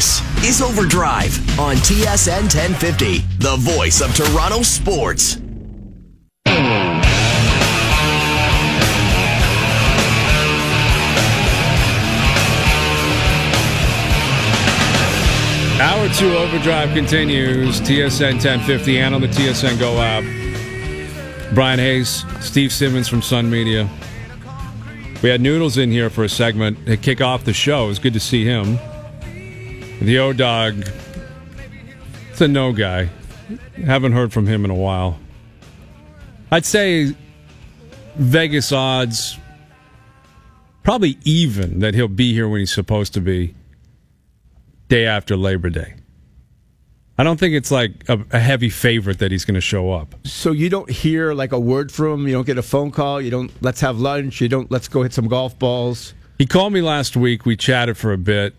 This is Overdrive on TSN 1050, the voice of Toronto sports. Hour 2 Overdrive continues. TSN 1050 and on the TSN Go app. Brian Hayes, Steve Simmons from Sun Media. We had Noodles in here for a segment to kick off the show. It was good to see him. The O-Dog, it's a no guy. Haven't heard from him in a while. I'd say Vegas odds probably even that he'll be here when he's supposed to be day after Labor Day. I don't think it's like a heavy favorite that he's going to show up. So you don't hear like a word from him? You don't get a phone call? You don't, let's have lunch? You don't, let's go hit some golf balls? He called me last week. We chatted for a bit.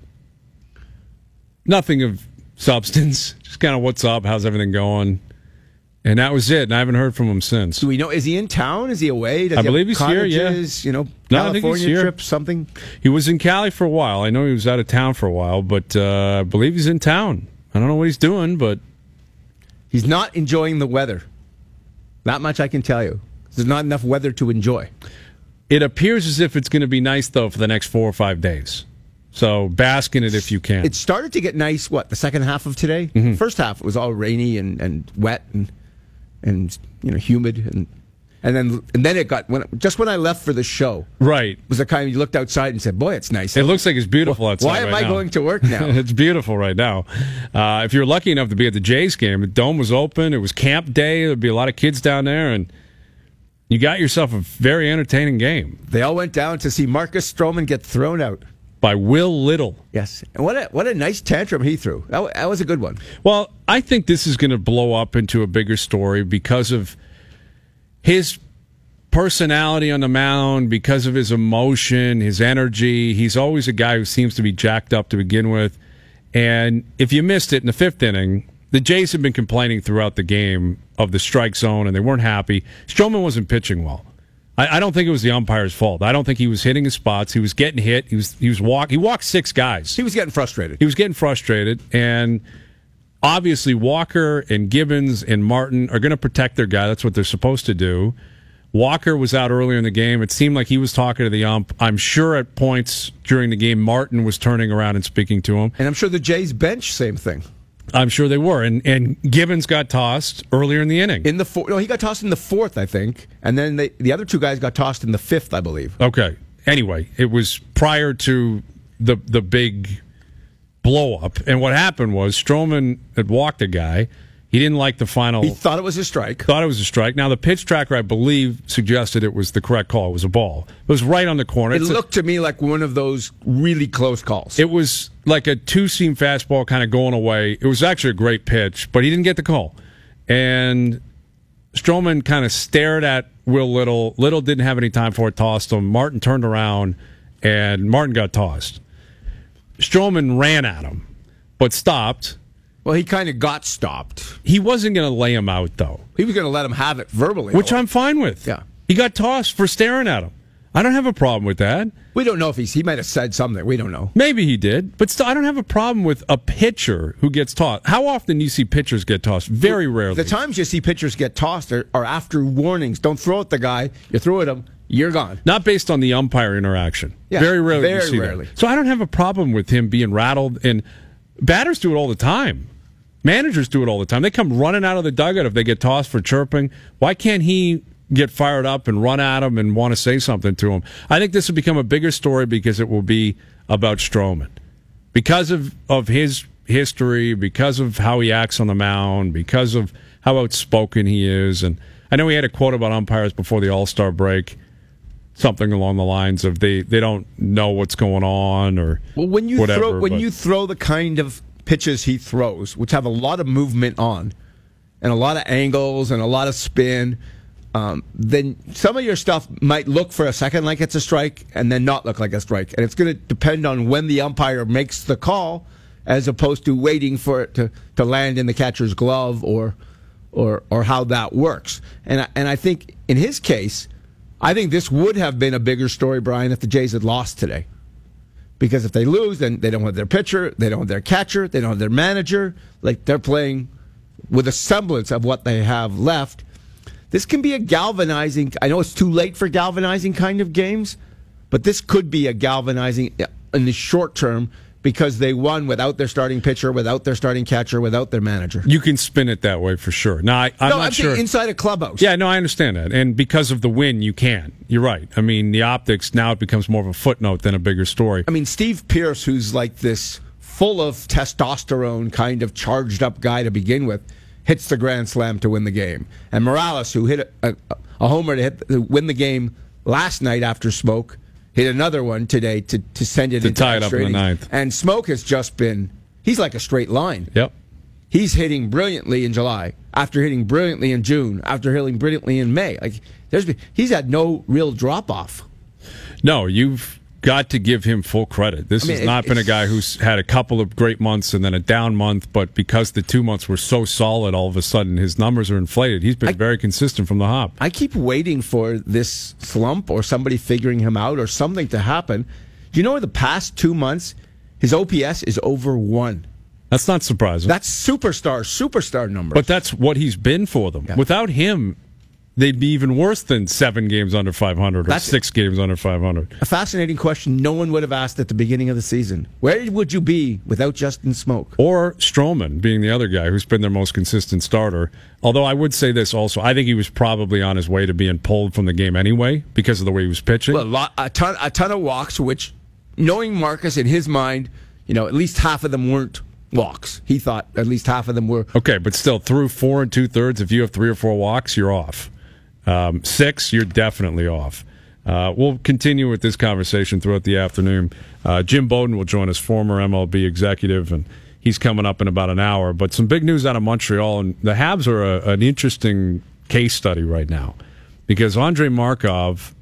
Nothing of substance. Just kind of what's up, how's everything going? And that was it. And I haven't heard from him since. Do we know, is he in town? Is he away? Does I he believe have he's here, yeah. You know, No, I think he's California here. trip, something? He was in Cali for a while. I know he was out of town for a while, but I believe he's in town. I don't know what he's doing, but He's not enjoying the weather. That much I can tell you. There's not enough weather to enjoy. it appears as if it's going to be nice, though, for the next 4 or 5 days. So bask in it if you can. It started to get nice, the second half of today? Mm-hmm. First half, it was all rainy and wet and humid. And then it got, when I left for the show. Right. It was the kind you looked outside and said, boy, it's nice. It looks like it's beautiful outside. Why am I going to work now? It's beautiful right now. If you're lucky enough to be at the Jays game, the dome was open. It was camp day. There'd be a lot of kids down there, and you got yourself a very entertaining game. They all went down to see Marcus Stroman get thrown out. By Will Little. Yes. And what a nice tantrum he threw. That was a good one. Well, I think this is going to blow up into a bigger story because of his personality on the mound, because of his emotion, his energy. He's always a guy who seems to be jacked up to begin with. And if you missed it in the fifth inning, the Jays have been complaining throughout the game of the strike zone, and they weren't happy. Stroman wasn't pitching well. I don't think it was the umpire's fault. I don't think he was hitting his spots. He was getting hit. He walked 6 guys. He was getting frustrated. And obviously Walker and Gibbons and Martin are going to protect their guy. That's what they're supposed to do. Walker was out earlier in the game. It seemed like he was talking to the ump. I'm sure at points during the game Martin was turning around and speaking to him. And I'm sure the Jays bench, same thing. I'm sure they were. And Gibbons got tossed earlier in the inning. He got tossed in the 4th, I think. And then the other 2 guys got tossed in the 5th, I believe. Okay. Anyway, it was prior to the big blow-up. And what happened was Stroman had walked a guy. He didn't like the final. He thought it was a strike. Now, the pitch tracker, I believe, suggested it was the correct call. It was a ball. It was right on the corner. It looked to me like one of those really close calls. It was like a 2-seam fastball kind of going away. It was actually a great pitch, but he didn't get the call. And Stroman kind of stared at Will Little. Little didn't have any time for it, tossed him. Martin turned around, and Martin got tossed. Stroman ran at him, but stopped. Well, he kind of got stopped. He wasn't going to lay him out, though. He was going to let him have it verbally. Which I'm fine with. Yeah. He got tossed for staring at him. I don't have a problem with that. We don't know if he might have said something. We don't know. Maybe he did. But still, I don't have a problem with a pitcher who gets tossed. How often do you see pitchers get tossed? Very rarely. The times you see pitchers get tossed are after warnings. Don't throw at the guy. You throw at him, you're gone. Not based on the umpire interaction. Yeah, very rarely. Very rarely. So I don't have a problem with him being rattled. And batters do it all the time. Managers do it all the time. They come running out of the dugout if they get tossed for chirping. Why can't he get fired up and run at him and want to say something to him? I think this will become a bigger story because it will be about Stroman. Because of his history, because of how he acts on the mound, because of how outspoken he is. And I know he had a quote about umpires before the All-Star break, something along the lines of they don't know what's going on or whatever. You throw the kind of pitches he throws, which have a lot of movement on and a lot of angles and a lot of spin, then some of your stuff might look for a second like it's a strike and then not look like a strike. And it's going to depend on when the umpire makes the call as opposed to waiting for it to land in the catcher's glove or how that works. And I think in his case, I think this would have been a bigger story, Brian, if the Jays had lost today. Because if they lose, then they don't have their pitcher, they don't have their catcher, they don't have their manager. Like, they're playing with a semblance of what they have left. This can be a galvanizing, I know it's too late for galvanizing kind of games, but this could be a galvanizing in the short term because they won without their starting pitcher, without their starting catcher, without their manager. You can spin it that way for sure. Now, I'm not sure. Inside a clubhouse. Yeah, no, I understand that. And because of the win, you can. You're right. I mean, the optics, now it becomes more of a footnote than a bigger story. I mean, Steve Pearce, who's like this full of testosterone kind of charged up guy to begin with, hits the grand slam to win the game. And Morales, who hit a homer to win the game last night after Smoke, hit another one today to send it to into tie it up in the ninth. And Smoke has just been, he's like a straight line. Yep. He's hitting brilliantly in July, after hitting brilliantly in June, after hitting brilliantly in May. Like, he's had no real drop off. No, you've got to give him full credit. This has not been a guy who's had a couple of great months and then a down month, but because the 2 months were so solid, all of a sudden his numbers are inflated. He's been very consistent from the hop. I keep waiting for this slump or somebody figuring him out or something to happen. You know, in the past 2 months, his OPS is over 1. That's not surprising. That's superstar numbers. But that's what he's been for them. Yeah. Without him, they'd be even worse than 7 games under 500 or 6 games under 500. A fascinating question no one would have asked at the beginning of the season. Where would you be without Justin Smoke? Or Stroman being the other guy who's been their most consistent starter. Although I would say this also, I think he was probably on his way to being pulled from the game anyway because of the way he was pitching. Well, a ton of walks, which, knowing Marcus in his mind, you know, at least half of them weren't walks. He thought at least half of them were. Okay, but still, through 4 2/3, if you have 3 or 4 walks, you're off. 6, you're definitely off. We'll continue with this conversation throughout the afternoon. Jim Bowden will join us, former MLB executive, and he's coming up in about an hour. But some big news out of Montreal, and the Habs are an interesting case study right now because Andrei Markov,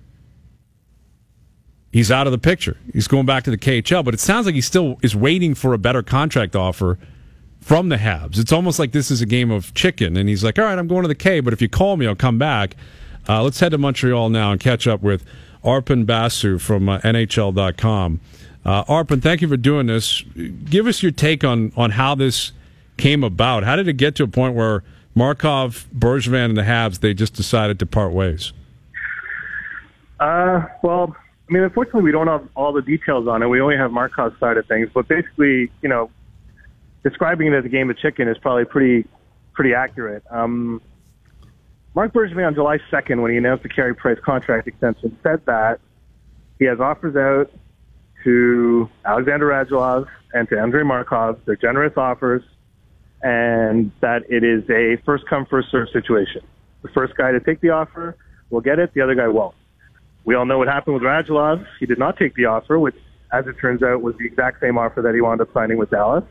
he's out of the picture. He's going back to the KHL, but it sounds like he still is waiting for a better contract offer from the Habs. It's almost like this is a game of chicken, and he's like, all right, I'm going to the K, but if you call me, I'll come back. Let's head to Montreal now and catch up with Arpon Basu from NHL.com. Arpon, thank you for doing this. Give us your take on how this came about. How did it get to a point where Markov, Bergevin, and the Habs, they just decided to part ways? Well, I mean, unfortunately, we don't have all the details on it. We only have Markov's side of things. But basically, you know, describing it as a game of chicken is probably pretty accurate. Marc Bergevin on July 2nd, when he announced the Carey Price contract extension, said that he has offers out to Alexander Radulov and to Andrei Markov. They're generous offers, and that it is a first-come, first-served situation. The first guy to take the offer will get it, the other guy won't. We all know what happened with Radulov. He did not take the offer, which, as it turns out, was the exact same offer that he wound up signing with Dallas.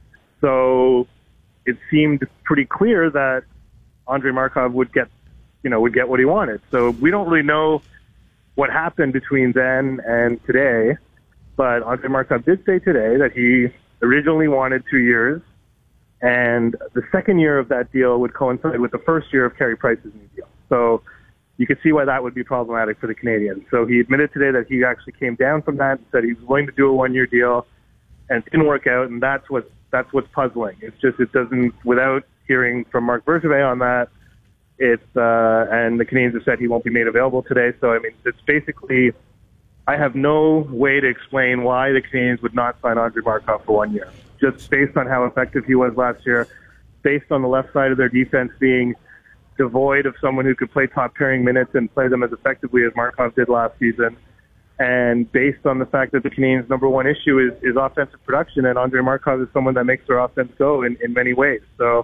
So it seemed pretty clear that Andrei Markov would get what he wanted. So we don't really know what happened between then and today, but Andrei Markov did say today that he originally wanted 2 years, and the second year of that deal would coincide with the first year of Carey Price's new deal. So you could see why that would be problematic for the Canadiens. So he admitted today that he actually came down from that and said he was willing to do a 1-year deal, and it didn't work out, and that's what's puzzling. It's just, it doesn't, without hearing from Marc Bergevin on that, and the Canadiens have said he won't be made available today. So, I mean, it's basically, I have no way to explain why the Canadiens would not sign Andrei Markov for 1 year. Just based on how effective he was last year, based on the left side of their defense being devoid of someone who could play top pairing minutes and play them as effectively as Markov did last season. And based on the fact that the Canadiens' number one issue is offensive production, and Andrei Markov is someone that makes their offense go in many ways. So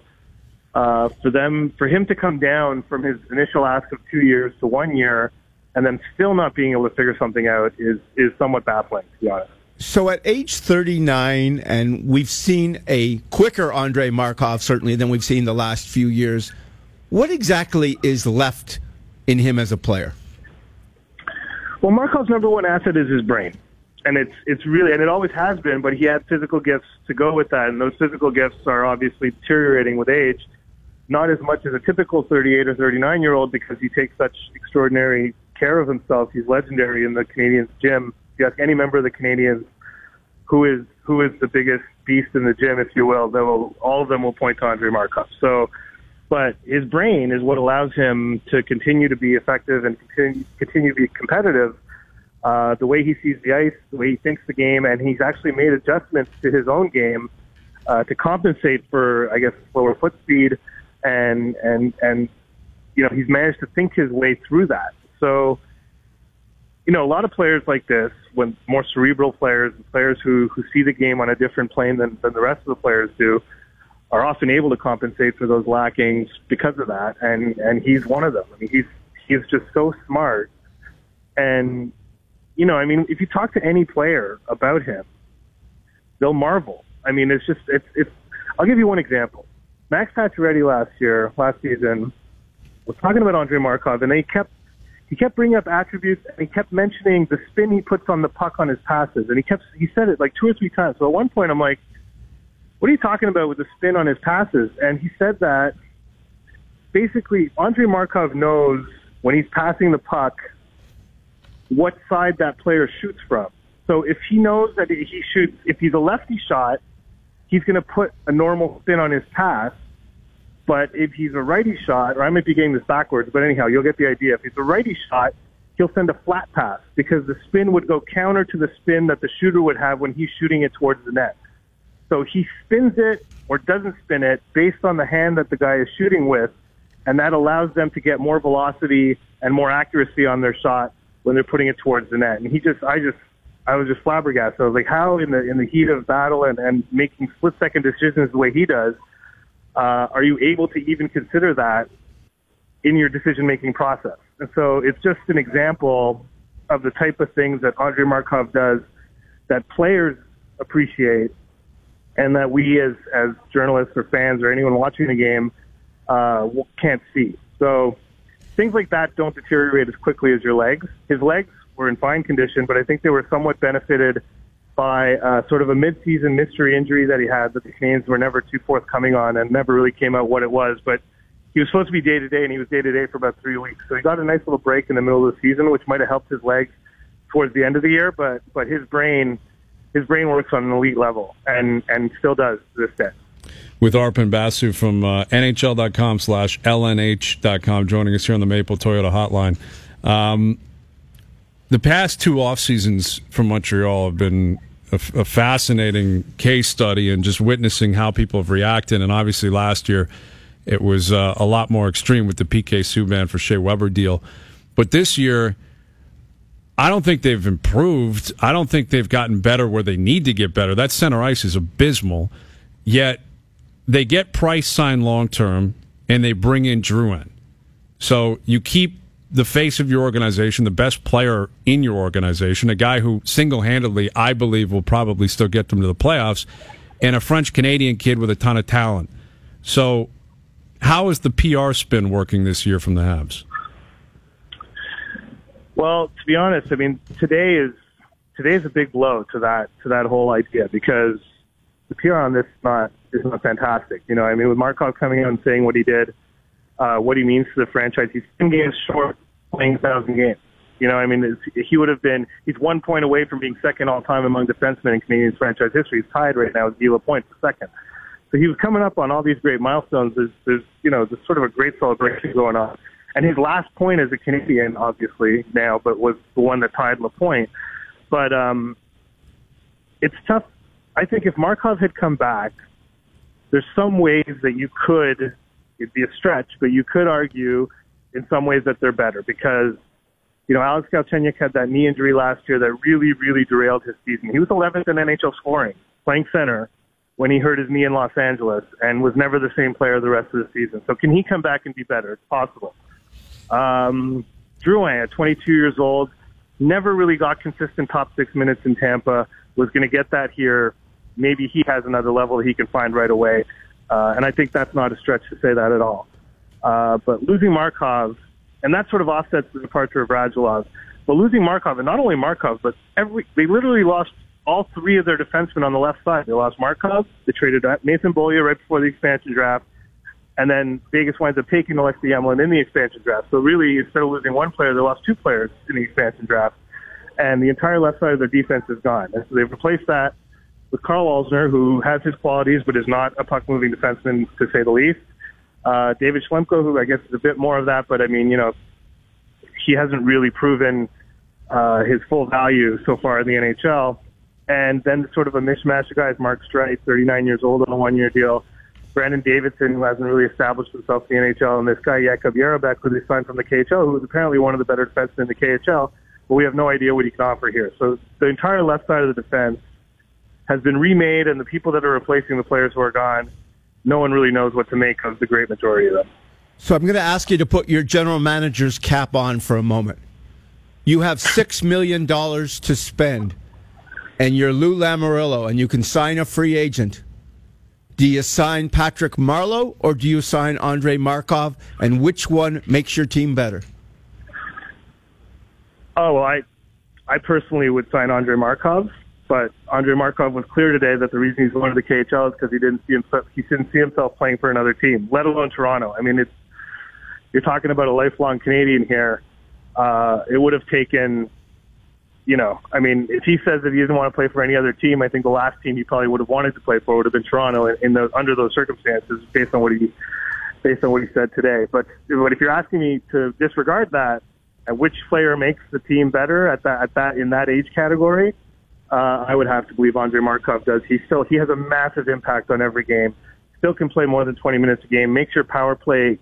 for him to come down from his initial ask of 2 years to 1 year and then still not being able to figure something out is somewhat baffling, to be honest. So at age 39, and we've seen a quicker Andrei Markov, certainly, than we've seen the last few years, what exactly is left in him as a player? Well, Markov's number one asset is his brain. And it's really, and it always has been, but he had physical gifts to go with that, and those physical gifts are obviously deteriorating with age. Not as much as a typical 38 or 39-year-old because he takes such extraordinary care of himself. He's legendary in the Canadiens gym. If you ask any member of the Canadiens who is the biggest beast in the gym, if you will, all of them will point to Andrei Markov. So, but his brain is what allows him to continue to be effective and continue to be competitive. The way he sees the ice, the way he thinks the game, and he's actually made adjustments to his own game to compensate for, I guess, slower foot speed, and he's managed to think his way through that. So, a lot of players like this, when more cerebral players, players who see the game on a different plane than the rest of the players do, are often able to compensate for those lackings because of that, and he's one of them. I mean, he's just so smart, and if you talk to any player about him, they'll marvel. I mean, it's. I'll give you one example. Max Pacioretty last season, was talking about Andrei Markov, and he kept bringing up attributes, and he kept mentioning the spin he puts on the puck on his passes, and he said it like 2 or 3 times. So at one point, I'm like, what are you talking about with the spin on his passes? And he said that basically Andrei Markov knows when he's passing the puck what side that player shoots from. So if he knows that if he's a lefty shot, he's going to put a normal spin on his pass. But if he's a righty shot, or I might be getting this backwards, but anyhow, you'll get the idea. If he's a righty shot, he'll send a flat pass because the spin would go counter to the spin that the shooter would have when he's shooting it towards the net. So he spins it or doesn't spin it based on the hand that the guy is shooting with, and that allows them to get more velocity and more accuracy on their shot when they're putting it towards the net. And I was just flabbergasted. I was like, how in the heat of battle and making split-second decisions the way he does, are you able to even consider that in your decision-making process? And so it's just an example of the type of things that Andrei Markov does that players appreciate and that we as journalists or fans or anyone watching the game can't see. So things like that don't deteriorate as quickly as your legs. His legs were in fine condition, but I think they were somewhat benefited by sort of a mid-season mystery injury that he had that the Canes were never too forthcoming on and never really came out what it was. But he was supposed to be day-to-day, and he was day-to-day for about 3 weeks. So he got a nice little break in the middle of the season, which might have helped his legs towards the end of the year. But his brain works on an elite level and still does to this day. With Arpon Basu from NHL.com/LNH.com joining us here on the Maple Toyota Hotline. The past 2 off seasons from Montreal have been a fascinating case study and just witnessing how people have reacted. And obviously last year it was a lot more extreme with the PK Subban for Shea Weber deal. But this year, I don't think they've improved. I don't think they've gotten better where they need to get better. That center ice is abysmal. Yet they get Price signed long-term, and they bring in Drouin. So you keep the face of your organization, the best player in your organization, a guy who single-handedly, I believe, will probably still get them to the playoffs, and a French-Canadian kid with a ton of talent. So how is the PR spin working this year from the Habs? Well, to be honest, I mean, today's a big blow to that whole idea because the PR on this is not fantastic. I mean, with Markov coming out and saying what he did, what he means to the franchise, he's 10 games short playing 1,000 games. I mean, he's 1 point away from being second all time among defensemen in Canadian franchise history. He's tied right now with Guy Lapointe for second. So he was coming up on all these great milestones. There's sort of a great celebration going on. And his last point as a Canadian, obviously, now, but was the one that tied Lapointe. But it's tough. I think if Markov had come back, there's some ways that you could, it'd be a stretch, but you could argue in some ways that they're better because, Alex Galchenyuk had that knee injury last year that really, really derailed his season. He was 11th in NHL scoring, playing center, when he hurt his knee in Los Angeles and was never the same player the rest of the season. So can he come back and be better? It's possible. Drouin, at 22 years old, never really got consistent top 6 minutes in Tampa, was going to get that here. Maybe he has another level that he can find right away. And I think that's not a stretch to say that at all. But losing Markov, and that sort of offsets the departure of Radulov. But losing Markov, and not only Markov, but they literally lost all 3 of their defensemen on the left side. They lost Markov, they traded Nathan Beaulieu right before the expansion draft, and then Vegas winds up taking Alexei Emelin in the expansion draft. So really, instead of losing 1 player, they lost 2 players in the expansion draft. And the entire left side of their defense is gone. And so they've replaced that Karl Alzner, who has his qualities but is not a puck-moving defenseman, to say the least. David Schlemko, who I guess is a bit more of that, but I mean, he hasn't really proven his full value so far in the NHL. And then sort of a mishmash of guys, Mark Streit, 39 years old on a one-year deal, Brandon Davidson, who hasn't really established himself in the NHL, and this guy, Jakub Jarabek, who they signed from the KHL, who is apparently one of the better defensemen in the KHL, but we have no idea what he can offer here. So the entire left side of the defense has been remade, and the people that are replacing the players who are gone, no one really knows what to make of the great majority of them. So I'm going to ask you to put your general manager's cap on for a moment. You have $6 million to spend, and you're Lou Lamoriello, and you can sign a free agent. Do you sign Patrick Marleau, or do you sign Andrei Markov, and which one makes your team better? Oh, well, I personally would sign Andrei Markov, but Andrei Markov was clear today that the reason he's going to the KHL is because he didn't see himself playing for another team, let alone Toronto. I mean, you're talking about a lifelong Canadian here. It would have taken, if he says that he doesn't want to play for any other team, I think the last team he probably would have wanted to play for would have been Toronto under those circumstances, based on what he said today. But if you're asking me to disregard that, and which player makes the team better in that age category, I would have to believe Andrei Markov does. He has a massive impact on every game. Still can play more than 20 minutes a game. Makes your power play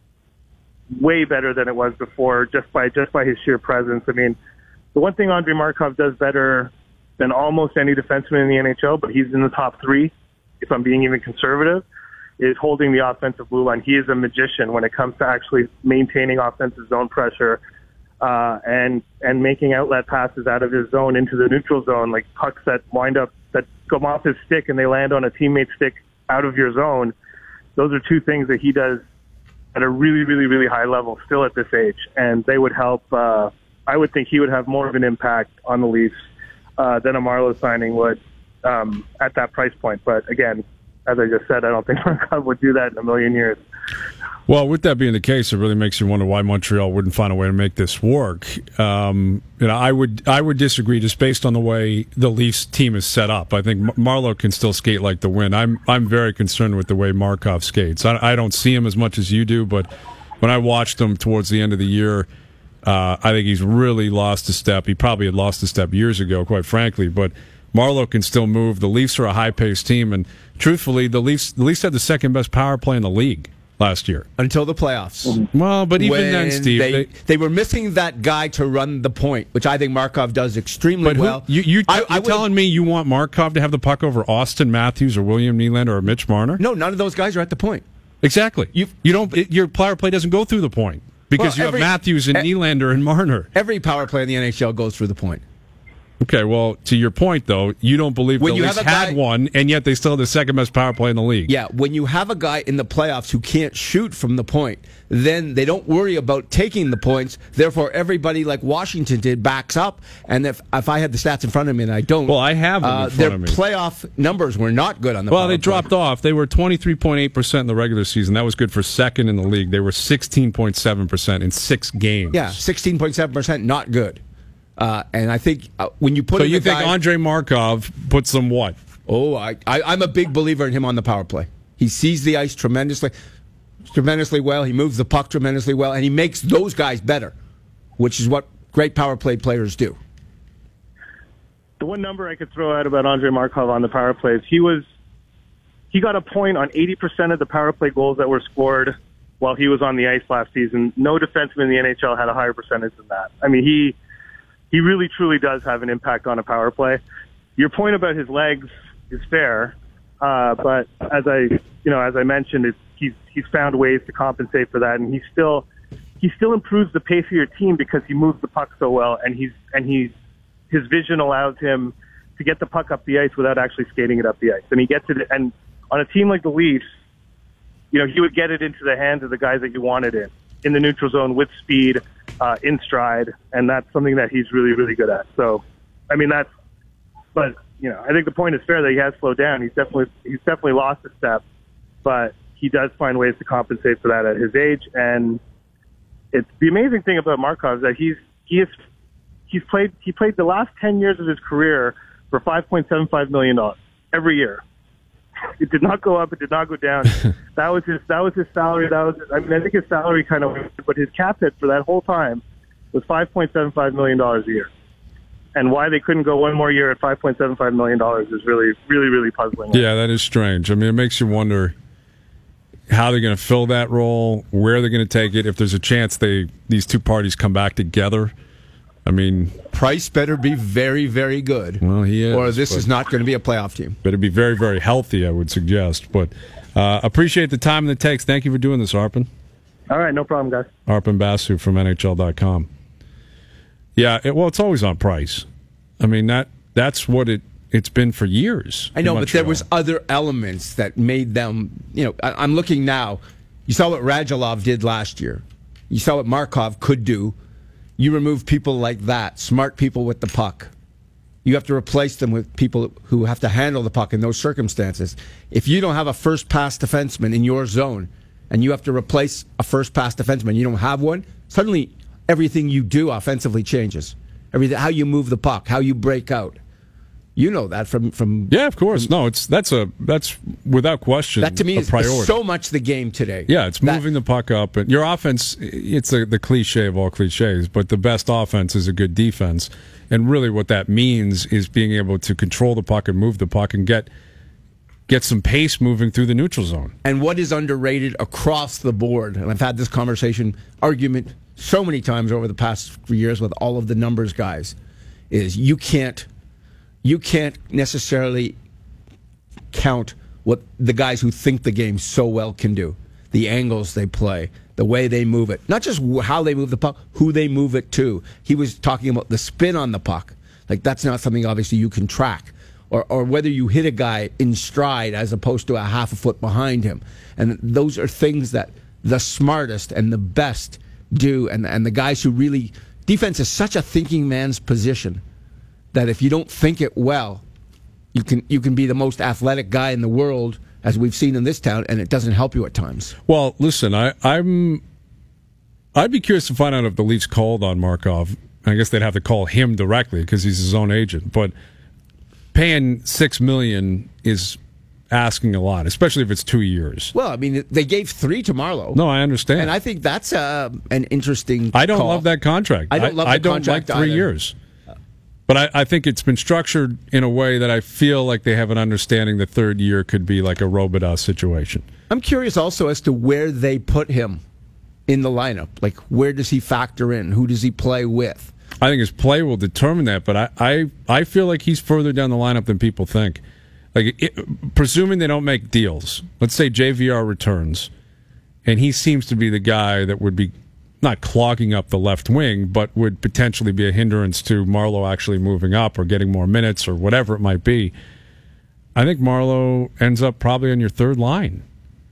way better than it was before, just by his sheer presence. I mean, the one thing Andrei Markov does better than almost any defenseman in the NHL, but he's in the top three, if I'm being even conservative, is holding the offensive blue line. He is a magician when it comes to actually maintaining offensive zone pressure. And making outlet passes out of his zone into the neutral zone, like pucks that come off his stick and they land on a teammate's stick out of your zone. Those are two things that he does at a really, really, really high level still at this age, and they would help. I would think he would have more of an impact on the Leafs than a Marleau signing would at that price point. But again, as I just said, I don't think Markov would do that in a million years. Well, with that being the case, it really makes you wonder why Montreal wouldn't find a way to make this work. I would disagree just based on the way the Leafs team is set up. I think Marleau can still skate like the wind. I'm very concerned with the way Markov skates. I don't see him as much as you do, but when I watched him towards the end of the year, I think he's really lost a step. He probably had lost a step years ago, quite frankly, but Marleau can still move. The Leafs are a high-paced team, and truthfully, the Leafs had the second best power play in the league last year. Until the playoffs. Well, but even then, Steve... They were missing that guy to run the point, which I think Markov does extremely well. You're telling me you want Markov to have the puck over Austin Matthews or William Nylander or Mitch Marner? No, none of those guys are at the point. Exactly. Your power play doesn't go through the point because you have Matthews and Nylander and Marner. Every power play in the NHL goes through the point. Okay, well, to your point, though, you don't believe the Leafs had one, and yet they still have the second best power play in the league. Yeah, when you have a guy in the playoffs who can't shoot from the point, then they don't worry about taking the points. Therefore, everybody, like Washington did, backs up. And if I had the stats in front of me, and I don't... Well, I have them in front of me. Their playoff numbers were not good on the power play. Well, they dropped off. They were 23.8% in the regular season. That was good for second in the league. They were 16.7% in 6 games. Yeah, 16.7%, not good. And I think when you put so you think Andrei Markov puts them what? Oh, I'm a big believer in him on the power play. He sees the ice tremendously well. He moves the puck tremendously well, and he makes those guys better, which is what great power play players do. The one number I could throw out about Andrei Markov on the power play is he got a point on 80% of the power play goals that were scored while he was on the ice last season. No defenseman in the NHL had a higher percentage than that. I mean, he really, truly does have an impact on a power play. Your point about his legs is fair, but as I mentioned, he's found ways to compensate for that, and he still improves the pace of your team because he moves the puck so well, and his vision allows him to get the puck up the ice without actually skating it up the ice, and he gets it. And on a team like the Leafs, he would get it into the hands of the guys that you wanted in the neutral zone with speed. In stride, and that's something that he's really, really good at. So, I mean, I think the point is fair that he has slowed down. He's definitely lost a step, but he does find ways to compensate for that at his age. And it's the amazing thing about Markov is that he played the last 10 years of his career for $5.75 million. every year. It did not go up. It did not go down. That was his salary. I think his salary kind of went, but his cap hit for that whole time was $5.75 million a year. And why they couldn't go one more year at $5.75 million is really, really, really puzzling. Yeah, that is strange. I mean, it makes you wonder how they're going to fill that role, where they're going to take it, if there's a chance these two parties come back together. I mean, Price better be very, very good. Well, he is. Or this is not going to be a playoff team. Better be very, very healthy, I would suggest. But appreciate the time and the takes. Thank you for doing this, Arpon. All right, no problem, guys. Arpon Basu from NHL.com. Yeah, it's always on Price. I mean, that's what it's been for years. I know, but there was other elements that made them, I'm looking now. You saw what Radulov did last year. You saw what Markov could do. You remove people like that, smart people with the puck. You have to replace them with people who have to handle the puck in those circumstances. If you don't have a first-pass defenseman in your zone and you have to replace a first-pass defenseman, you don't have one, suddenly everything you do offensively changes. Everything, how you move the puck, how you break out. You know that from yeah, of course. That's without question. That to me a is priority. So much the game today. Yeah, it's moving the puck up, and your offense. It's the cliche of all cliches, but the best offense is a good defense, and really what that means is being able to control the puck and move the puck and get some pace moving through the neutral zone. And what is underrated across the board, and I've had this argument so many times over the past few years with all of the numbers guys, is you can't necessarily count what the guys who think the game so well can do. The angles they play, the way they move it. Not just how they move the puck, who they move it to. He was talking about the spin on the puck. Like, that's not something, obviously, you can track. Or whether you hit a guy in stride as opposed to a half a foot behind him. And those are things that the smartest and the best do. And the guys who really... Defense is such a thinking man's position that if you don't think it well, you can be the most athletic guy in the world, as we've seen in this town, and it doesn't help you at times. Well, listen, I'd be curious to find out if the Leafs called on Markov. I guess they'd have to call him directly because he's his own agent. But paying $6 million is asking a lot, especially if it's 2 years. Well, I mean, they gave 3 to Marleau. No, I understand, and I think that's an interesting. I don't love that contract. I don't love. I don't like 3 years. But I think it's been structured in a way that I feel like they have an understanding the third year could be like a Robidas situation. I'm curious also as to where they put him in the lineup. Like, where does he factor in? Who does he play with? I think his play will determine that, but I feel like he's further down the lineup than people think. Like, presuming they don't make deals, let's say JVR returns, and he seems to be the guy that would be not clogging up the left wing, but would potentially be a hindrance to Marleau actually moving up or getting more minutes or whatever it might be. I think Marleau ends up probably on your third line.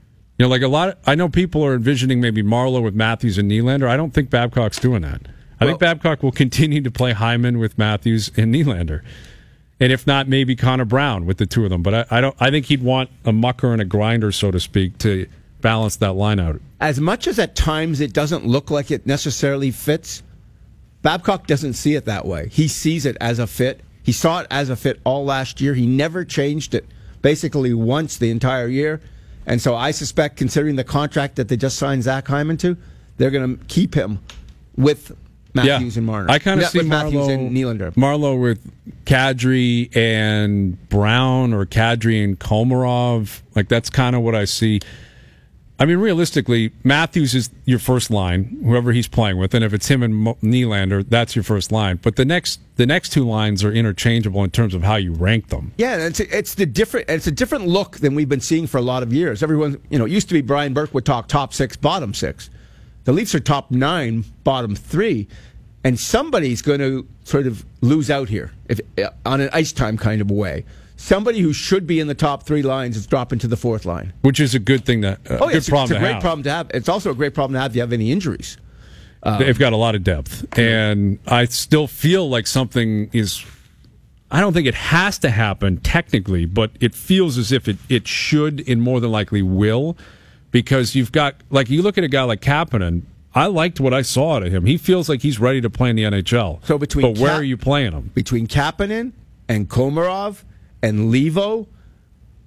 I know people are envisioning maybe Marleau with Matthews and Nylander. I don't think Babcock's doing that. I think Babcock will continue to play Hyman with Matthews and Nylander. And if not, maybe Connor Brown with the two of them. But I think he'd want a mucker and a grinder, so to speak, to balance that line out. As much as at times it doesn't look like it necessarily fits, Babcock doesn't see it that way. He sees it as a fit. He saw it as a fit all last year. He never changed it basically once the entire year. And so I suspect, considering the contract that they just signed Zach Hyman to, they're going to keep him with Matthews and Marner. I kind of see Matthews and Nylander. Marleau with Kadri and Brown, or Kadri and Komarov. Like, that's kind of what I see. I mean, realistically, Matthews is your first line, whoever he's playing with, and if it's him and Nylander, that's your first line. But the next two lines are interchangeable in terms of how you rank them. Yeah, it's a different look than we've been seeing for a lot of years. Everyone, it used to be Brian Burke would talk top 6, bottom 6. The Leafs are top 9, bottom 3, and somebody's going to sort of lose out here, if on an ice time kind of way. Somebody who should be in the top 3 lines is dropping to the 4th line, which is a good thing. It's a great problem to have. It's also a great problem to have if you have any injuries. They've got a lot of depth, and I still feel like something is. I don't think it has to happen technically, but it feels as if it should, and more than likely will, because you've got, like, you look at a guy like Kapanen. I liked what I saw out of him. He feels like he's ready to play in the NHL. So where are you playing him? Between Kapanen and Komarov and Levo,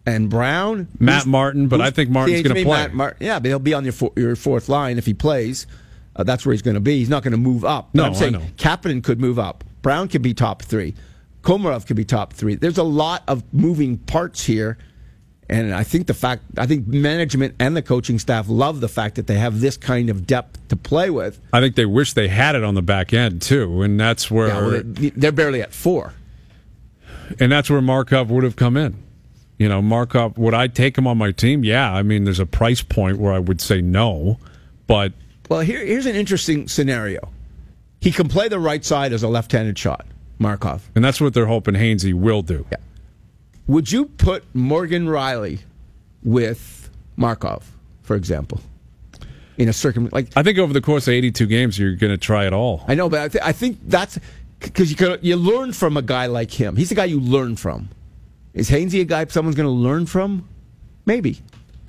and Brown. Matt Martin, but I think Martin's going to play. But he'll be on your fourth line if he plays. That's where he's going to be. He's not going to move up. No, I'm saying I know. Kapanen could move up. Brown could be top 3. Komarov could be top 3. There's a lot of moving parts here, and I think management and the coaching staff love the fact that they have this kind of depth to play with. I think they wish they had it on the back end too, and that's where they're barely at 4. And that's where Markov would have come in. Markov, would I take him on my team? Yeah, I mean, there's a price point where I would say no, but... Well, here's an interesting scenario. He can play the right side as a left-handed shot, Markov. And that's what they're hoping Hainsey will do. Yeah. Would you put Morgan Riley with Markov, for example, in a I think over the course of 82 games, you're going to try it all. I know, but I think that's... Because you learn from a guy like him. He's the guy you learn from. Is Hainsey a guy someone's going to learn from? Maybe.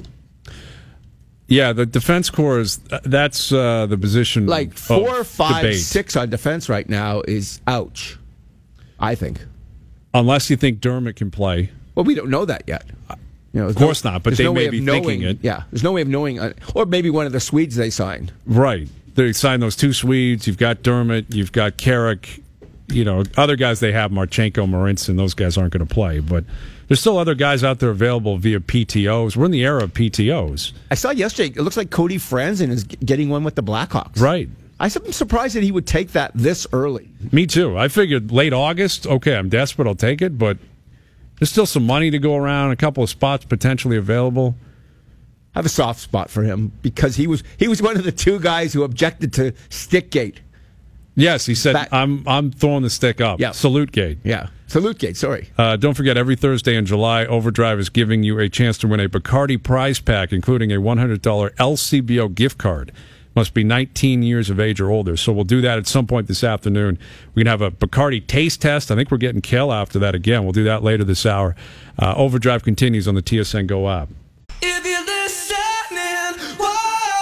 Yeah, the defense core that's the position. Like 4, 5, debate. 6 on defense right now is ouch, I think. Unless you think Dermott can play. Well, we don't know that yet. Of course not, but they may be thinking it. Yeah, there's no way of knowing. Or maybe one of the Swedes they signed. Right. They signed those 2 Swedes. You've got Dermott. You've got Carrick. Other guys they have, Marchenko, Marinson, those guys aren't going to play. But there's still other guys out there available via PTOs. We're in the era of PTOs. I saw yesterday, it looks like Cody Franzen is getting one with the Blackhawks. Right. I'm surprised that he would take that this early. Me too. I figured late August, okay, I'm desperate, I'll take it. But there's still some money to go around, a couple of spots potentially available. I have a soft spot for him because he was one of the 2 guys who objected to Stickgate. Yes, he said, I'm throwing the stick up. Yeah. Salute Gate. Yeah. Salute Gate, sorry. Don't forget, every Thursday in July, Overdrive is giving you a chance to win a Bacardi prize pack, including a $100 LCBO gift card. Must be 19 years of age or older. So we'll do that at some point this afternoon. We can have a Bacardi taste test. I think we're getting Kale after that again. We'll do that later this hour. Overdrive continues on the TSN Go app. If you're listening, whoa.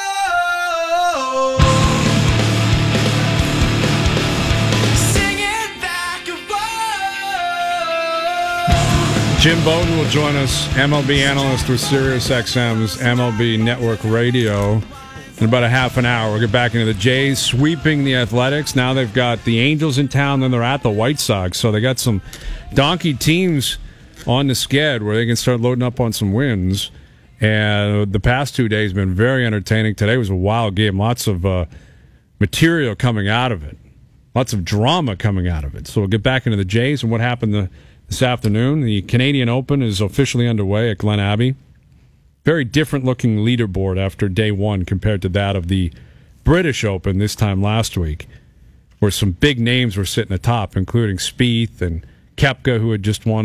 Jim Bowden will join us, MLB analyst with SiriusXM's MLB Network Radio, in about a half an hour. We'll get back into the Jays sweeping the Athletics. Now they've got the Angels in town, then they're at the White Sox. So they got some donkey teams on the sked where they can start loading up on some wins. And the past 2 days have been very entertaining. Today was a wild game. Lots of material coming out of it. Lots of drama coming out of it. So we'll get back into the Jays and what happened this afternoon. The Canadian Open is officially underway at Glen Abbey. Very different looking leaderboard after day 1 compared to that of the British Open this time last week, where some big names were sitting atop, including Spieth and Koepka, who had just won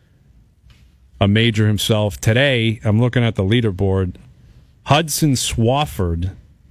a major himself. Today, I'm looking at the leaderboard. Hudson Swafford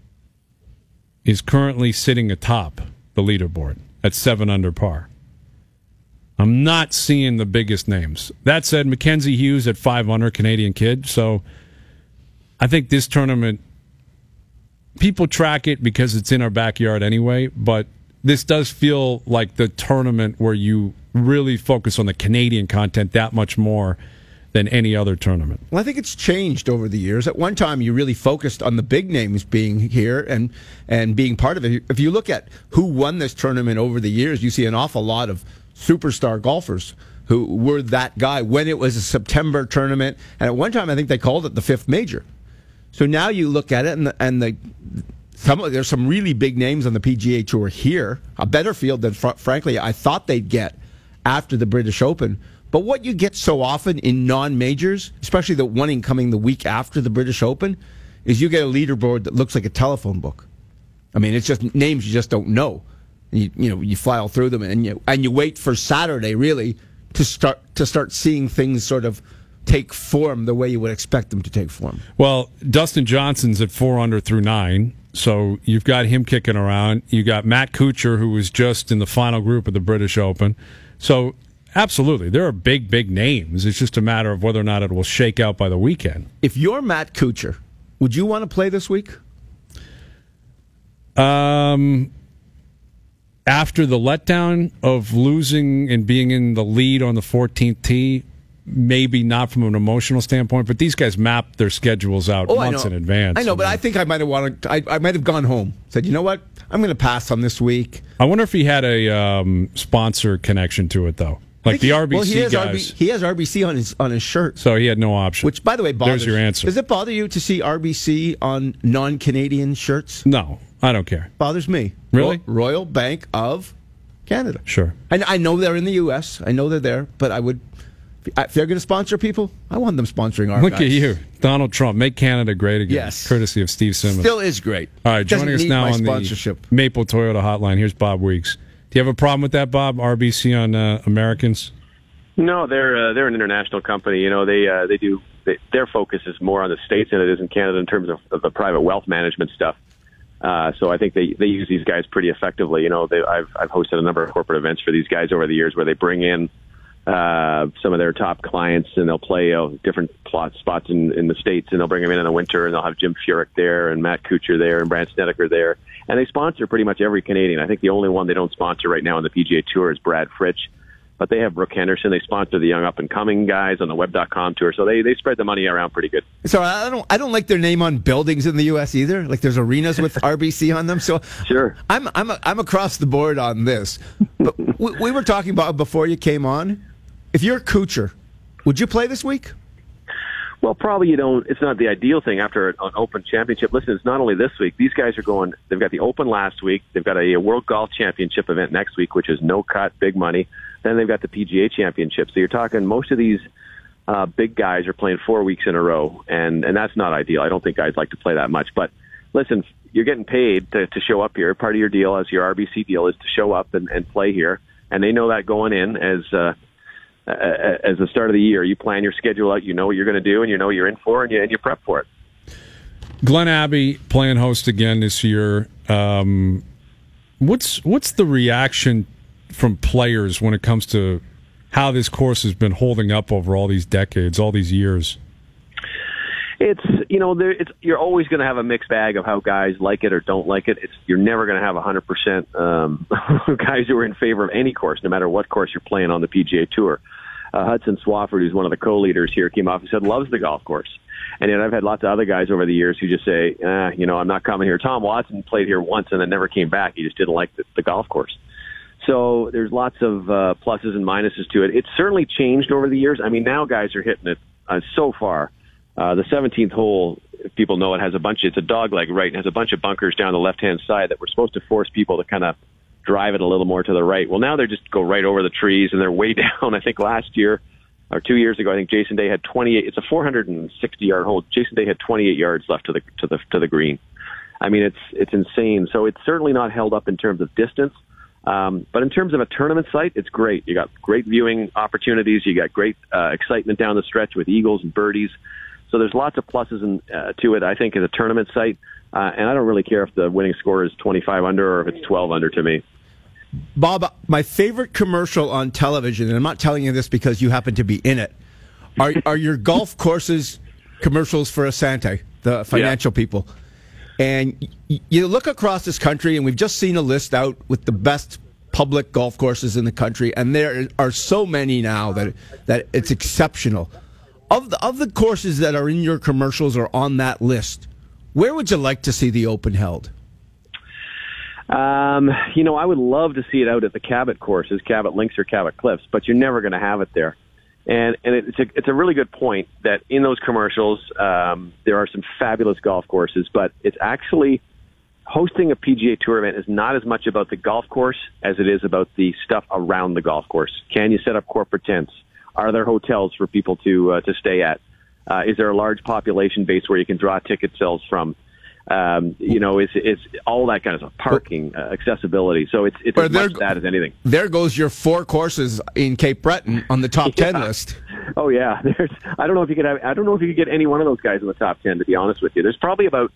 is currently sitting atop the leaderboard at 7 under par. I'm not seeing the biggest names. That said, Mackenzie Hughes at 5 under, Canadian kid. So I think this tournament, people track it because it's in our backyard anyway, but this does feel like the tournament where you really focus on the Canadian content that much more than any other tournament. Well, I think it's changed over the years. At one time, you really focused on the big names being here and being part of it. If you look at who won this tournament over the years, you see an awful lot of superstar golfers who were that guy when it was a September tournament. And at one time, I think they called it the 5th major. So now you look at it, there's some really big names on the PGA Tour here, a better field than, frankly, I thought they'd get after the British Open. But what you get so often in non-majors, especially the one coming the week after the British Open, is you get a leaderboard that looks like a telephone book. I mean, it's just names you just don't know. You file through them, and you wait for Saturday really to start seeing things sort of take form the way you would expect them to take form. Well, Dustin Johnson's at 4 under through 9, so you've got him kicking around. You got Matt Kuchar, who was just in the final group of the British Open. So absolutely, there are big names. It's just a matter of whether or not it will shake out by the weekend. If you're Matt Kuchar, would you want to play this week? After the letdown of losing and being in the lead on the 14th tee, maybe not from an emotional standpoint, but these guys map their schedules out months in advance. I know, but I think I might have I might have gone home. Said, you know what? I'm going to pass on this week. I wonder if he had a sponsor connection to it, though. Like the RBC guys. He has RBC on his shirt. So he had no option. Which, by the way, bothers. There's your answer. Does it bother you to see RBC on non-Canadian shirts? No, I don't care. Bothers me. Really? Royal Bank of Canada. Sure. I know they're in the U.S. I know they're there, but I would, if they're going to sponsor people, I want them sponsoring our Look guys. at you. Donald Trump. Make Canada great again. Yes. Courtesy of Steve Simmons. Still is great. All right, Doesn't joining us need now my on sponsorship. the Maple Toyota hotline. Here's Bob Weeks. Do you have a problem with that, Bob? RBC on Americans? No, they're an international company. You know, their focus is more on the States than it is in Canada in terms of the private wealth management stuff. So I think they use these guys pretty effectively. You know, I've hosted a number of corporate events for these guys over the years where they bring in some of their top clients and they'll play different spots in the States, and they'll bring them in the winter, and they'll have Jim Furyk there and Matt Kuchar there and Brandt Snedeker there. And they sponsor pretty much every Canadian. I think the only one they don't sponsor right now on the PGA Tour is Brad Fritsch. But they have Brooke Henderson. They sponsor the young up-and-coming guys on the Web.com tour. So they spread the money around pretty good. So I don't like their name on buildings in the U.S. either. Like there's arenas with RBC on them. So sure, I'm across the board on this. But we were talking about before you came on. If you're Kuchar, would you play this week? Well, probably you don't. It's not the ideal thing after an Open Championship. Listen, it's not only this week. These guys are going. They've got the Open last week. They've got a World Golf Championship event next week, which is no cut, big money. Then they've got the PGA Championship. So you're talking most of these big guys are playing 4 weeks in a row, and that's not ideal. I don't think guys like to play that much. But listen, you're getting paid to show up here. Part of your deal as your RBC deal is to show up and play here, and they know that going in as the start of the year. You plan your schedule out, you know what you're going to do, and you know what you're in for, and you prep for it. Glen Abbey playing host again this year. What's the reaction from players when it comes to how this course has been holding up over all these decades, all these years? It's, you know, you're always going to have a mixed bag of how guys like it or don't like it. You're never going to have 100% guys who are in favor of any course, no matter what course you're playing on the PGA Tour. Hudson Swafford, who's one of the co-leaders here, came off and said loves the golf course. And yet I've had lots of other guys over the years who just say, I'm not coming here. Tom Watson played here once and then never came back. He just didn't like the golf course. So there's lots of pluses and minuses to it. It's certainly changed over the years. I mean, now guys are hitting it so far. The 17th hole, if people know it, it's a dogleg, right? It has a bunch of bunkers down the left-hand side that were supposed to force people to kind of drive it a little more to the right. Well, now they just go right over the trees, and they're way down. I think last year or 2 years ago, I think Jason Day had 28. It's a 460-yard hole. Jason Day had 28 yards left to the green. I mean, it's insane. So it's certainly not held up in terms of distance. But in terms of a tournament site, it's great. You got great viewing opportunities. You got great excitement down the stretch with eagles and birdies. So there's lots of pluses to it, I think, as a tournament site. And I don't really care if the winning score is 25 under or if it's 12 under to me. Bob, my favorite commercial on television, and I'm not telling you this because you happen to be in it, are your golf courses commercials for Asante, the financial people. And you look across this country, and we've just seen a list out with the best public golf courses in the country, and there are so many now that it's exceptional. Of the courses that are in your commercials or on that list, where would you like to see the Open held? I would love to see it out at the Cabot courses, Cabot Links or Cabot Cliffs, but you're never going to have it there. And it's a really good point that in those commercials, there are some fabulous golf courses, but it's actually hosting a PGA Tour event is not as much about the golf course as it is about the stuff around the golf course. Can you set up corporate tents? Are there hotels for people to stay at? Is there a large population base where you can draw ticket sales from? It's all that kind of stuff. Parking, accessibility. So it's as much that as anything. There goes your 4 courses in Cape Breton on the top 10 list. Oh yeah. I don't know if you could get any one of those guys in the top 10, to be honest with you. There's probably about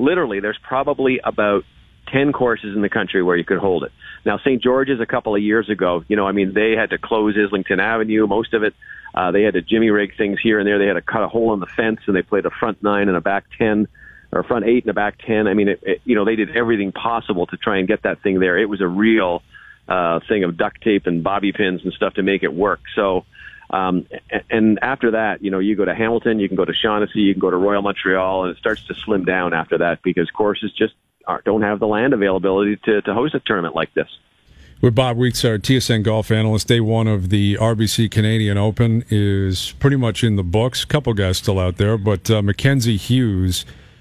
10 courses in the country where you could hold it. Now, St. George's a couple of years ago, they had to close Islington Avenue, most of it. They had to jimmy rig things here and there. They had to cut a hole in the fence, and they played a front 9 and a back 10, or front 8 and a back 10. I mean, they did everything possible to try and get that thing there. It was a real thing of duct tape and bobby pins and stuff to make it work. So And after that, you go to Hamilton, you can go to Shaughnessy, you can go to Royal Montreal, and it starts to slim down after that because courses just don't have the land availability to host a tournament like this. With Bob Weeks, our TSN golf analyst, day one of the RBC Canadian Open is pretty much in the books. A couple guys still out there, but Mackenzie Hughes,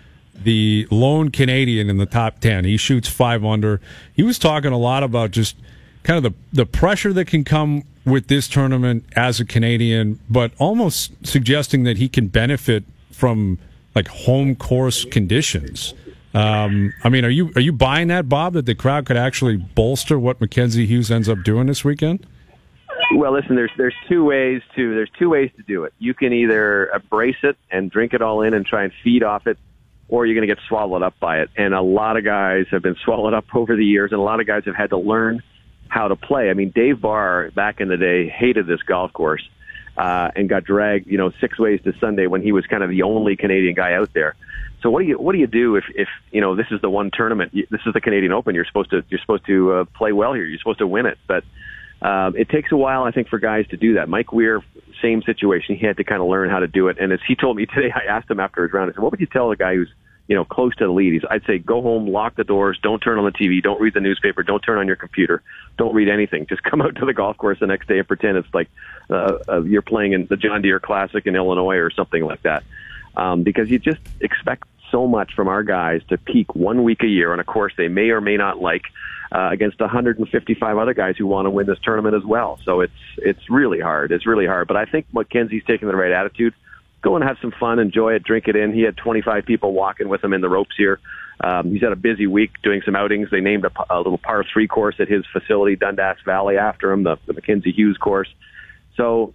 the lone Canadian in the top 10, he shoots 5 under. He was talking a lot about just kind of the pressure that can come with this tournament as a Canadian, but almost suggesting that he can benefit from like home course conditions. I mean, are you buying that, Bob, that the crowd could actually bolster what Mackenzie Hughes ends up doing this weekend? Well, listen, there's two ways to do it. You can either embrace it and drink it all in and try and feed off it, or you're going to get swallowed up by it. And a lot of guys have been swallowed up over the years, and a lot of guys have had to learn how to play. I mean, Dave Barr back in the day hated this golf course and got dragged, 6 ways to Sunday when he was kind of the only Canadian guy out there. So what do you do if this is the one tournament? This is the Canadian Open. You're supposed to play well here. You're supposed to win it, but it takes a while, I think, for guys to do that. Mike Weir, same situation. He had to kind of learn how to do it. And as he told me today, I asked him after his round, I said, "What would you tell a guy who's close to the lead?" I'd say, go home, lock the doors, don't turn on the TV, don't read the newspaper, don't turn on your computer, don't read anything. Just come out to the golf course the next day and pretend it's like you're playing in the John Deere Classic in Illinois or something like that. Because you just expect so much from our guys to peak 1 week a year on a course they may or may not like against 155 other guys who want to win this tournament as well. So it's really hard. It's really hard. But I think Mackenzie's taking the right attitude. Go and have some fun, enjoy it, drink it in. He had 25 people walking with him in the ropes here. He's had a busy week doing some outings. They named a little par 3 course at his facility, Dundas Valley, after him, the Mackenzie Hughes course. So,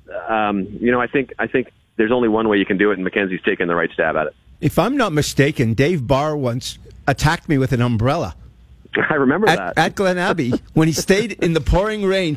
I think there's only one way you can do it, and Mackenzie's taking the right stab at it. If I'm not mistaken, Dave Barr once attacked me with an umbrella. I remember that. At Glen Abbey, when he stayed in the pouring rain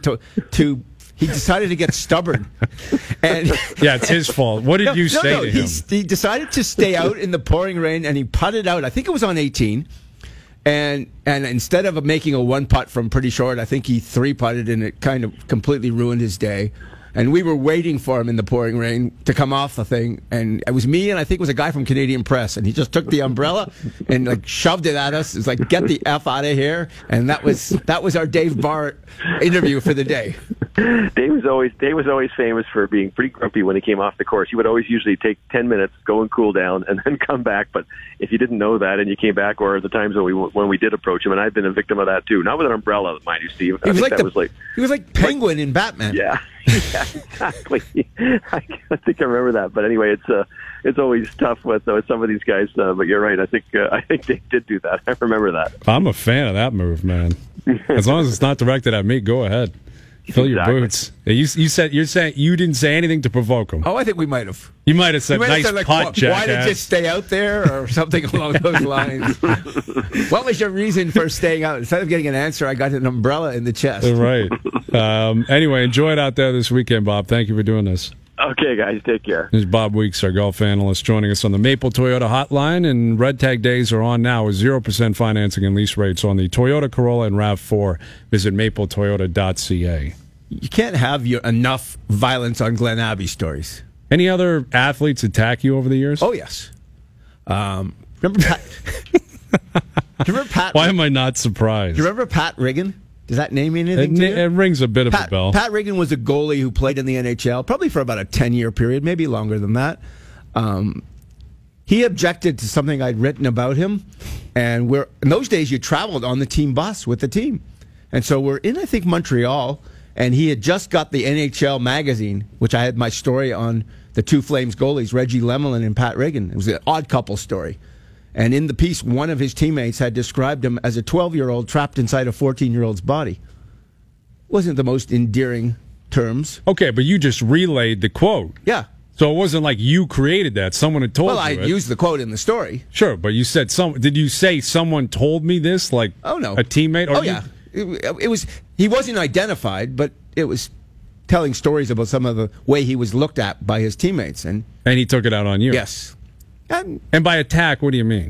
he decided to get stubborn. And yeah, it's his fault. What did you say to him? He decided to stay out in the pouring rain, and he putted out, I think it was on 18, and instead of making a 1-putt from pretty short, I think he 3-putted, and it kind of completely ruined his day. And we were waiting for him in the pouring rain to come off the thing. And it was me, and I think it was a guy from Canadian Press. And he just took the umbrella and shoved it at us. It's like, get the F out of here. And that was our Dave Barr interview for the day. Dave was always famous for being pretty grumpy when he came off the course. He would always usually take 10 minutes, go and cool down, and then come back. But if you didn't know that and you came back, or the times when we did approach him, and I've been a victim of that too, not with an umbrella, mind you, Steve. He was like Penguin in Batman. Yeah. Yeah, exactly. I think I remember that. But anyway, it's always tough with some of these guys. But you're right. I think they did do that. I remember that. I'm a fan of that move, man. As long as it's not directed at me, go ahead. Fill your boots. You're saying you didn't say anything to provoke him. Oh, I think we might have. You might have said, "Nice putt, jackass." Why did you stay out there, or something along those lines? What was your reason for staying out? Instead of getting an answer, I got an umbrella in the chest. Right. Anyway, enjoy it out there this weekend, Bob. Thank you for doing this. Okay, guys, take care. This is Bob Weeks, our golf analyst, joining us on the Maple Toyota hotline. And Red Tag days are on now with 0% financing and lease rates on the Toyota Corolla and RAV4. Visit mapletoyota.ca. You can't have enough violence on Glen Abbey stories. Any other athletes attack you over the years? Oh, yes. Remember Pat? Why am I not surprised? Do you remember Pat Riggin? Does that name mean anything to you? It rings a bit of a bell. Pat Riggin was a goalie who played in the NHL, probably for about a 10-year period, maybe longer than that. He objected to something I'd written about him, and in those days you traveled on the team bus with the team. And so we're in, I think, Montreal, and he had just got the NHL magazine, which I had my story on the two Flames goalies, Reggie Lemelin and Pat Riggin. It was an odd couple story. And in the piece, one of his teammates had described him as a 12-year-old trapped inside a 14-year-old's body. Wasn't the most endearing terms. Okay, but you just relayed the quote. Yeah. So it wasn't like you created that. Someone had told you. Well, I used the quote in the story. Sure, but you said did you say someone told me this? Like, oh, no. A teammate? Or yeah. It was. He wasn't identified, but it was telling stories about some of the way he was looked at by his teammates. And he took it out on you. Yes. And by attack, what do you mean?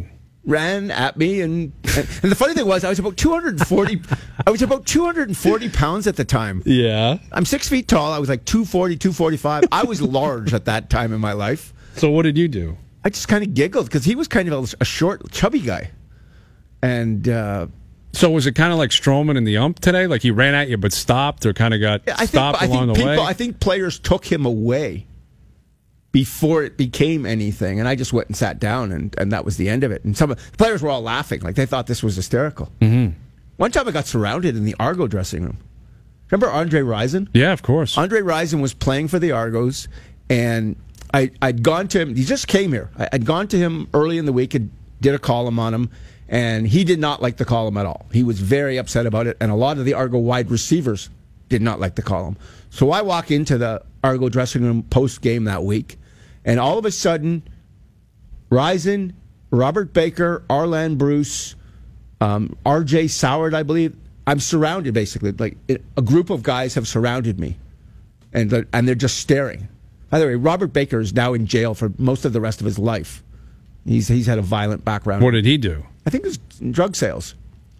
ran at me, and the funny thing was, I was about 240. I was about 240 pounds at the time. Yeah. I'm 6 feet tall. I was like 240, 245. I was large at that time in my life. So what did you do? I just kind of giggled because he was kind of a short, chubby guy, and. So was it kind of like Stroman in the ump today? Like he ran at you but stopped, or kind of got stopped along the way? I think players took him away before it became anything, and I just went and sat down, and that was the end of it. And some of the players were all laughing, like they thought this was hysterical. Mm-hmm. One time I got surrounded in the Argo dressing room. Remember Andre Rison? Yeah, of course. Andre Rison was playing for the Argos, and I'd gone to him. He just came here. I'd gone to him early in the week and did a column on him. And he did not like the column at all. He was very upset about it, and a lot of the Argo wide receivers did not like the column. So I walk into the Argo dressing room post-game that week, and all of a sudden, Rison, Robert Baker, Arlan Bruce, R.J. Soward, I believe, I'm surrounded, basically. Like a group of guys have surrounded me, and they're just staring. By the way, Robert Baker is now in jail for most of the rest of his life. He's had a violent background. What did he do? I think it was drug sales.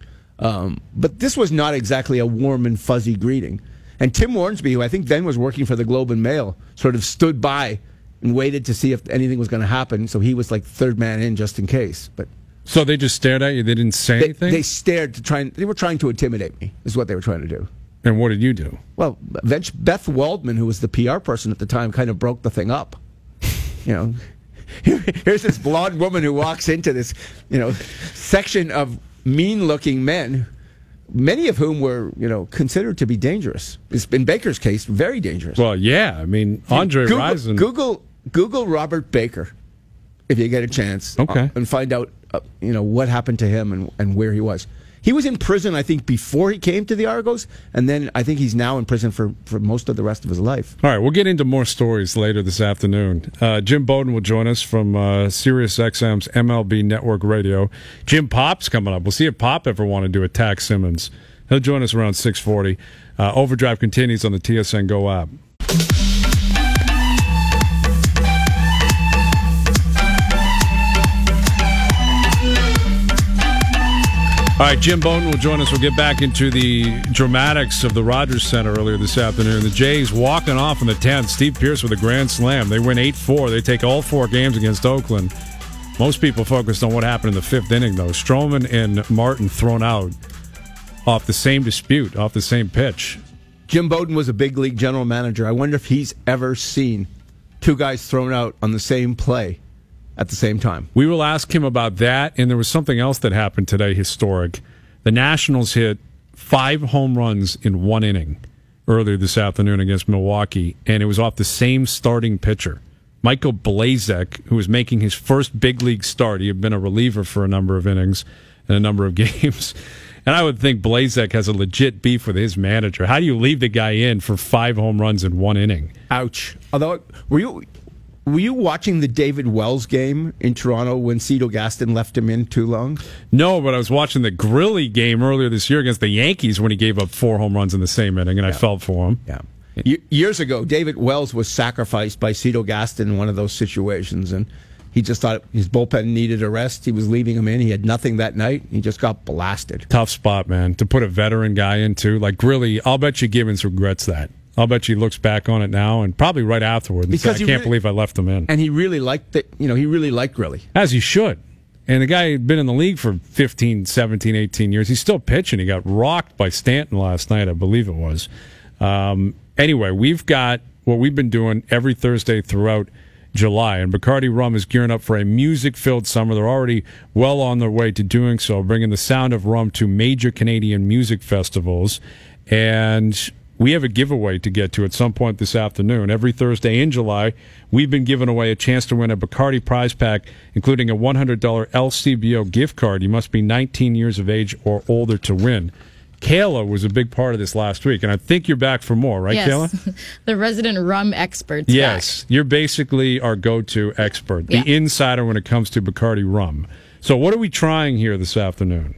But this was not exactly a warm and fuzzy greeting. And Tim Hornsby, who I think then was working for the Globe and Mail, sort of stood by and waited to see if anything was going to happen. So he was like third man in just in case. But so they just stared at you? They didn't say anything? They stared to they were trying to intimidate me, is what they were trying to do. And what did you do? Well, Beth Waldman, who was the PR person at the time, kind of broke the thing up. You know, here's this blonde woman who walks into this, section of mean-looking men, many of whom were, considered to be dangerous. In Baker's case, very dangerous. Well, yeah. I mean, Andre Rison. Google Robert Baker if you get a chance. Okay. And find out, what happened to him and where he was. He was in prison, I think, before he came to the Argos, and then I think he's now in prison for most of the rest of his life. All right, we'll get into more stories later this afternoon. Jim Bowden will join us from SiriusXM's MLB Network Radio. Jim Pop's coming up. We'll see if Pop ever want to do Attack Simmons. He'll join us around 6:40. Overdrive continues on the TSN Go app. All right, Jim Bowden will join us. We'll get back into the dramatics of the Rogers Center earlier this afternoon. The Jays walking off in the 10th. Steve Pearce with a grand slam. They win 8-4. They take all 4 games against Oakland. Most people focused on what happened in the 5th inning, though. Stroman and Martin thrown out off the same dispute, off the same pitch. Jim Bowden was a big league general manager. I wonder if he's ever seen 2 guys thrown out on the same play at the same time. We will ask him about that, and there was something else that happened today, historic. The Nationals hit 5 home runs in 1 inning earlier this afternoon against Milwaukee, and it was off the same starting pitcher, Michael Blazek, who was making his first big league start. He had been a reliever for a number of innings and a number of games. And I would think Blazek has a legit beef with his manager. How do you leave the guy in for 5 home runs in 1 inning? Ouch. Although, were you watching the David Wells game in Toronto when Cito Gaston left him in too long? No, but I was watching the Grilly game earlier this year against the Yankees when he gave up 4 home runs in the same inning, and I felt for him. Yeah. Years ago, David Wells was sacrificed by Cito Gaston in one of those situations, and he just thought his bullpen needed a rest. He was leaving him in. He had nothing that night. He just got blasted. Tough spot, man, to put a veteran guy in, too. Like Grilly, I'll bet you Gibbons regrets that. I'll bet he looks back on it now and probably right afterward and say, I can't believe I left him in. And he really liked it. He really liked Grilly. As he should. And the guy had been in the league for 15, 17, 18 years. He's still pitching. He got rocked by Stanton last night, I believe it was. Anyway, we've got what we've been doing every Thursday throughout July, and Bacardi Rum is gearing up for a music-filled summer. They're already well on their way to doing so, bringing the sound of rum to major Canadian music festivals. And we have a giveaway to get to at some point this afternoon. Every Thursday in July, we've been giving away a chance to win a Bacardi prize pack, including a $100 LCBO gift card. You must be 19 years of age or older to win. Kayla was a big part of this last week, and I think you're back for more, right, Kayla? The resident rum expert. Yes, back. You're basically our go-to expert, the insider when it comes to Bacardi rum. So what are we trying here this afternoon?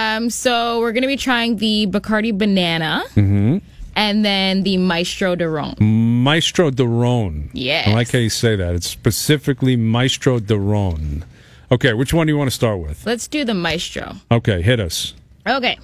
So we're going to be trying the Bacardi Banana. Mm-hmm. And then the Maestro de Ron. Maestro de Ron. Yes. I like how you say that. It's specifically Maestro de Ron. Okay, which one do you want to start with? Let's do the Maestro. Okay, hit us. Okay.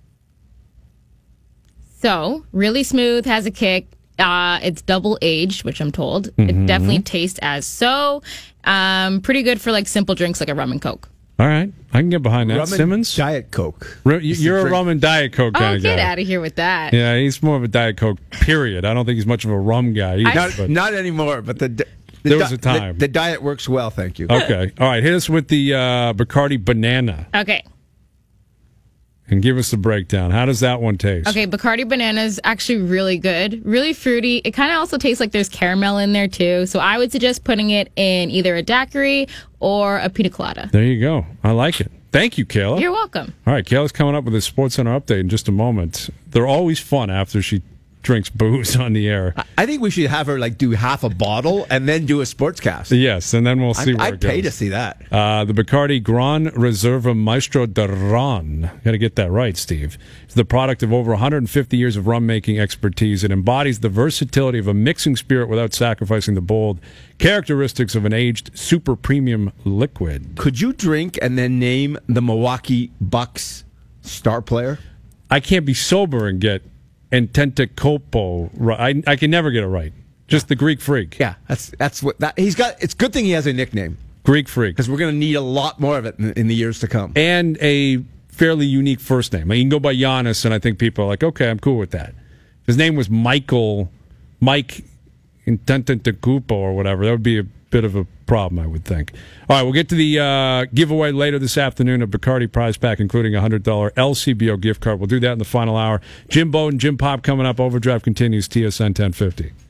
So, really smooth, has a kick. It's double aged, which I'm told. It definitely tastes as so. Pretty good for like simple drinks like a rum and coke. All right, I can get behind that. Rum and Simmons? Diet Coke. You're a rum and Diet Coke kind of guy. Get out of here with that. Yeah, he's more of a Diet Coke, period. I don't think he's much of a rum guy either. but- Not anymore, but There was a time. The diet works well, thank you. Okay. All right, hit us with the Bacardi Banana Okay. and give us the breakdown. How does that one taste? Okay, Bacardi Banana is actually really good. Really fruity. It kind of also tastes like there's caramel in there, too. So I would suggest putting it in either a daiquiri or a pina colada. There you go. I like it. Thank you, Kayla. You're welcome. All right, Kayla's coming up with a Sports Center update in just a moment. They're always fun after she drinks booze on the air. I think we should have her do half a bottle and then do a sportscast. Yes, and then we'll see where I'd it goes. pay to see that. The Bacardi Gran Reserva Maestro de Ron. Got to get that right, Steve. It's the product of over 150 years of rum making expertise. It embodies the versatility of a mixing spirit without sacrificing the bold characteristics of an aged super premium liquid. Could you drink and then name the Milwaukee Bucks star player? I can't be sober and get Antetokounmpo right. I can never get it right. Just the Greek Freak. Yeah, that's what that he's got. It's a good thing he has a nickname Greek Freak. because we're going to need a lot more of it in the years to come. And a fairly unique first name. You can go by Giannis, and I think people are like, okay, I'm cool with that. If his name was Mike Antetokounmpo or whatever, that would be a bit of a problem, I would think. All right, we'll get to the giveaway later this afternoon of Bacardi prize pack, including a $100 LCBO gift card. We'll do that in the final hour. Jim Bowden, Jim Pop coming up. Overdrive continues, TSN 1050.